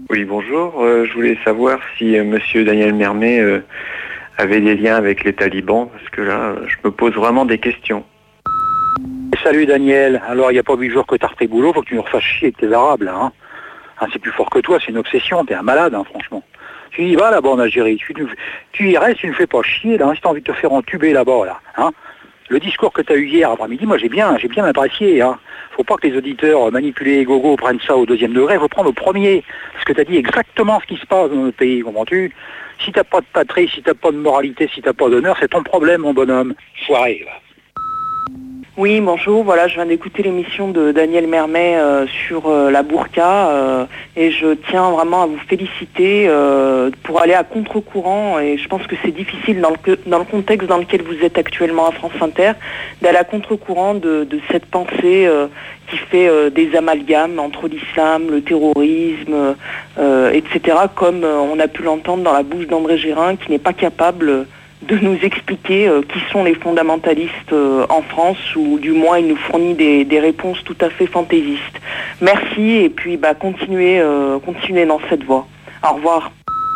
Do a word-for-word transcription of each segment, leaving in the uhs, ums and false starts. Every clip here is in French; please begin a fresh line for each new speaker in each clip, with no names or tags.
Oui, bonjour. Euh, je voulais savoir si euh, monsieur Daniel Mermet euh, avait des liens avec les talibans, parce que là, euh, je me pose vraiment des questions.
Salut Daniel, alors il n'y a pas huit jours que t'as repris boulot, faut que tu nous refasses chier avec tes arabes là. Hein. Hein, c'est plus fort que toi, c'est une obsession, t'es un malade hein, franchement. Tu y vas là-bas en Algérie, tu, tu y restes, tu ne fais pas chier là, hein, si t'as envie de te faire entuber là-bas là. Hein. Le discours que tu as eu hier après-midi, moi j'ai bien, j'ai bien apprécié. Hein. Faut pas que les auditeurs manipulés et gogo prennent ça au deuxième degré, faut prendre au premier. Parce que tu as dit exactement ce qui se passe dans notre pays, comprends-tu? Si t'as pas de patrie, si t'as pas de moralité, si t'as pas d'honneur, c'est ton problème mon bonhomme. Soirée là.
Oui, bonjour. Voilà, je viens d'écouter l'émission de Daniel Mermet euh, sur euh, la burqa euh, et je tiens vraiment à vous féliciter euh, pour aller à contre-courant et je pense que c'est difficile dans le, dans le contexte dans lequel vous êtes actuellement à France Inter d'aller à contre-courant de, de cette pensée euh, qui fait euh, des amalgames entre l'islam, le terrorisme, euh, et cetera, comme euh, on a pu l'entendre dans la bouche d'André Gérin qui n'est pas capable de nous expliquer euh, qui sont les fondamentalistes euh, en France, ou du moins il nous fournit des, des réponses tout à fait fantaisistes. Merci et puis bah, continuez, euh, continuez dans cette voie. Au revoir.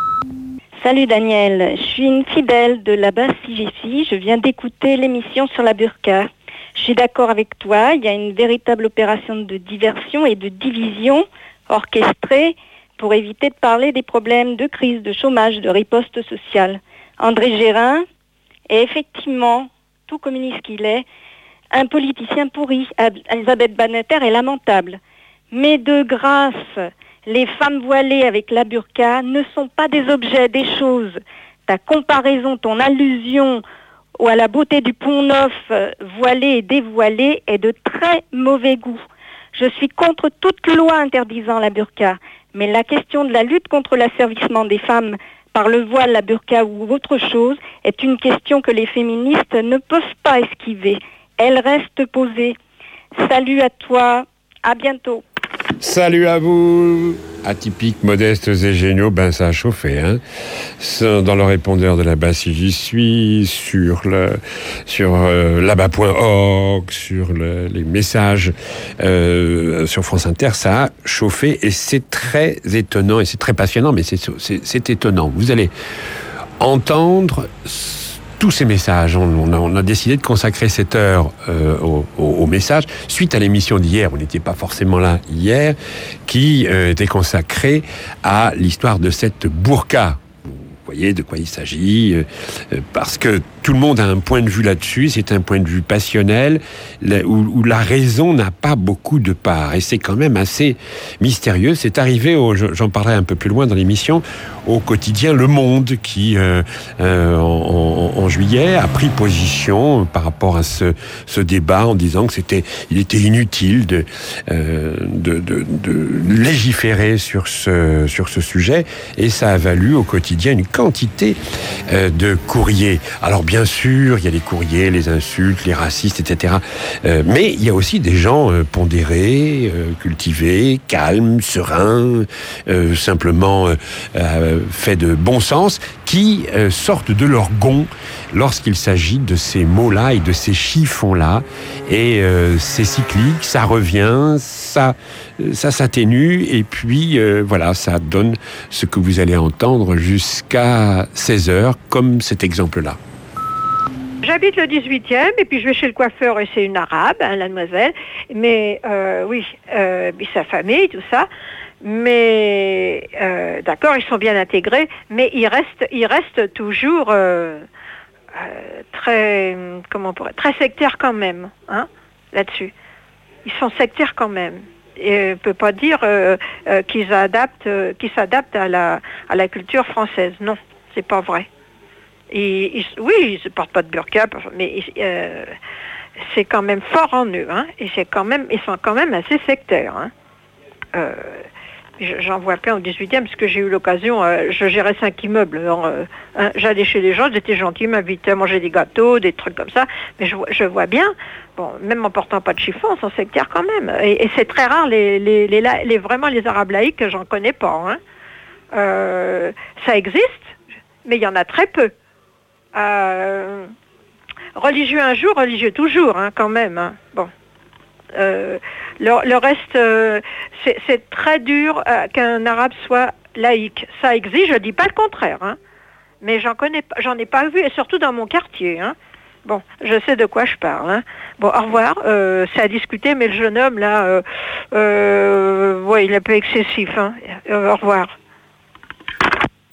Salut Daniel, je suis une fidèle de la base C G C, je viens d'écouter l'émission sur la burqa. Je suis d'accord avec toi, il y a une véritable opération de diversion et de division orchestrée pour éviter de parler des problèmes de crise, de chômage, de riposte sociale. André Gérin est effectivement, tout communiste qu'il est, un politicien pourri. Elisabeth Badinter est lamentable. Mais de grâce, les femmes voilées avec la burqa ne sont pas des objets, des choses. Ta comparaison, ton allusion ou à la beauté du Pont Neuf voilé et dévoilé est de très mauvais goût. Je suis contre toute loi interdisant la burqa. Mais la question de la lutte contre l'asservissement des femmes par le voile, la burqa ou autre chose, est une question que les féministes ne peuvent pas esquiver. Elle reste posée. Salut à toi, à bientôt.
Salut à vous. Atypiques, modestes et géniaux, ben ça a chauffé, hein. Dans le répondeur de la base si j'y suis, sur le, sur euh, là-bas point org, sur le, les messages euh, sur France Inter, ça a chauffé et c'est très étonnant et c'est très passionnant, mais c'est, c'est, c'est étonnant. Vous allez entendre tous ces messages. On, on, a, on a décidé de consacrer cette heure euh, aux, aux messages suite à l'émission d'hier. On n'était pas forcément là hier, qui euh, était consacrée à l'histoire de cette burqa. Vous voyez de quoi il s'agit, euh, parce que tout le monde a un point de vue là-dessus, c'est un point de vue passionnel, là, où, où la raison n'a pas beaucoup de part, et c'est quand même assez mystérieux. C'est arrivé, au, j'en parlerai un peu plus loin dans l'émission, au quotidien Le Monde, qui, euh, euh, en, en, en juillet, a pris position par rapport à ce, ce débat, en disant que c'était, il était inutile de, euh, de, de, de légiférer sur ce, sur ce sujet, et ça a valu au quotidien une quantité euh, de courriers. Alors bien sûr, il y a les courriers, les insultes, les racistes, et cetera. Euh, mais il y a aussi des gens euh, pondérés, euh, cultivés, calmes, sereins, euh, simplement euh, euh, faits de bon sens, qui euh, sortent de leur gond lorsqu'il s'agit de ces mots-là et de ces chiffons-là. Et euh, c'est cyclique, ça revient, ça, ça s'atténue, et puis euh, voilà, ça donne ce que vous allez entendre jusqu'à seize heures, comme cet exemple-là.
J'habite le dix-huitième et puis je vais chez le coiffeur et c'est une arabe, hein, la demoiselle. Mais euh, oui, euh, sa famille, tout ça. Mais euh, d'accord, ils sont bien intégrés, mais ils restent, ils restent toujours euh, euh, très, comment on pourrait, très sectaires quand même, hein, là-dessus. Ils sont sectaires quand même. Et on ne peut pas dire euh, euh, qu'ils adaptent, euh, qu'ils s'adaptent à la, à la culture française. Non, c'est pas vrai. Et, ils, oui, ils ne portent pas de burqa, mais euh, c'est quand même fort en eux, hein, et c'est quand même, ils sont quand même assez sectaires. Hein. Euh, j'en vois plein au dix-huitième, parce que j'ai eu l'occasion, euh, je gérais cinq immeubles. Alors, euh, hein, j'allais chez les gens, ils étaient gentils, ils m'invitaient à manger des gâteaux, des trucs comme ça, mais je, je vois bien, bon, même en portant pas de chiffon, ils sont sectaires quand même. Et, et c'est très rare, les, les, les, les, vraiment les arabes laïcs, j'en connais pas. Hein. Euh, ça existe, mais il y en a très peu. Euh, religieux un jour, religieux toujours, hein, quand même. Hein. Bon, Euh, le, le reste, euh, c'est, c'est très dur euh, qu'un arabe soit laïque. Ça existe, je ne dis pas le contraire, hein. Mais j'en connais, j'en ai pas vu, et surtout dans mon quartier, hein. Bon, je sais de quoi je parle, hein. Bon, au revoir. Euh, c'est à discuter, mais le jeune homme là, euh, euh, ouais, il est un peu excessif, hein. Euh, au revoir.